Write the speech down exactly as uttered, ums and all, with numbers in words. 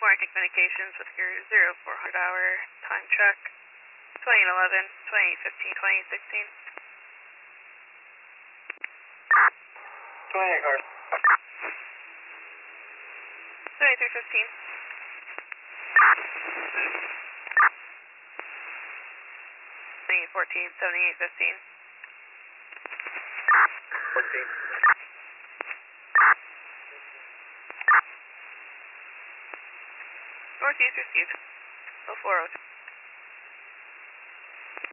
Morning Communications with your zero four hundred hour time check. twenty eleven, twenty fifteen, twenty sixteen. twenty-eight cars. twenty-three fifteen. twenty fourteen, seventy-eight fifteen. fourteen. Northeast received. oh four oh two.